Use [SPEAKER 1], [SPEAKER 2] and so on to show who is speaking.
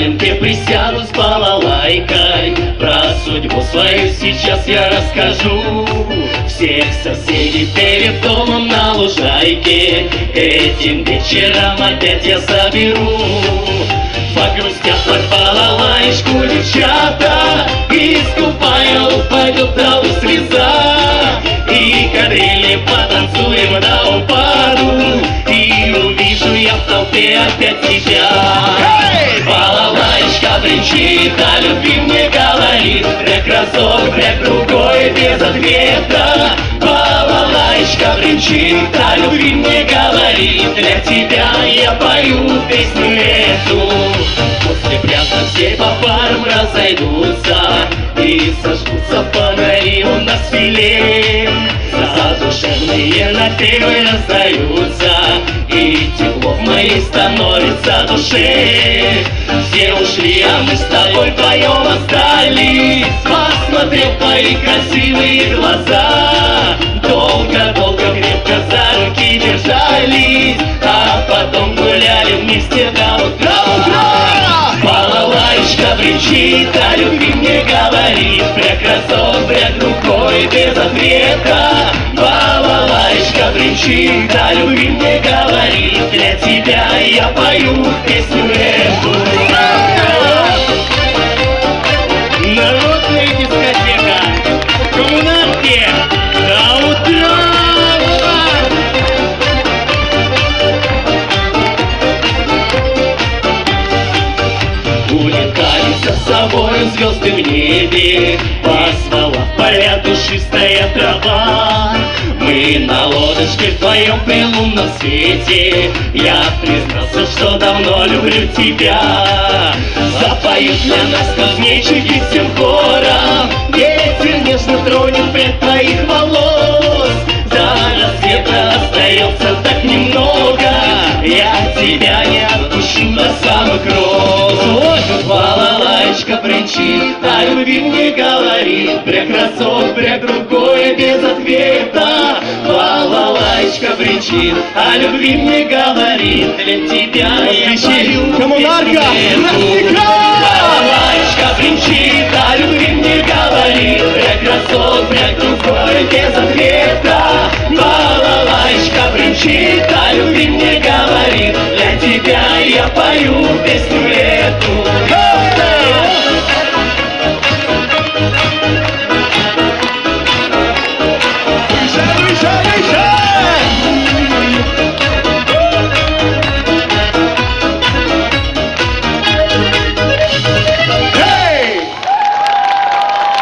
[SPEAKER 1] валенке присяду с балалайкой. Про судьбу свою сейчас я расскажу. Всех соседей перед домом на лужайке этим вечером опять я соберу. Погрустят под балалайку девчата, искупая упадет траву слеза. И кадрили потанцуем до упаду, и увижу я в толпе опять тебя. Балалайка бренчит, а любви мне говорит: бряк разок, бряк другой без ответа. Балалайка бренчит, а любви мне говорит: для тебя я пою песню эту. После пляса все по парам разойдутся, и сожгутся фонари у нас в филе. Задушевные напевы раздаются, и тепло в моей становится душе. Все ушли, а мы с тобой вдвоем остались. Посмотрел твои красивые глаза, долго-долго крепко за руки держались, а потом гуляли вместе до утра. Балалайка бренчит, а любви мне говорит: бряк разок, бряк другой без ответа. Балалайка бренчит, а любви мне говорит: для тебя я пою песню эту. Народная дискотека, коммунарки до утра. Улетали за собой звезды в небе, позвала в поля душистая трава. Мы на лодочке вдвоем при лунном свете, я признался, что давно люблю тебя. Запоют для нас кузнечики всем хором, ветер нежно тронет прядь твоих волос. До рассвета остается так немного, я тебя не отпущу до самых роз. Балалайка бренчит, а любви мне говорит: бряк разок, бряк другой без ответа. Балалайка бренчит, а любви мне говорит: для тебя я пою
[SPEAKER 2] коммунарка.
[SPEAKER 1] Балалайка бренчит, а любви мне говорит: бряк разок, бряк другой без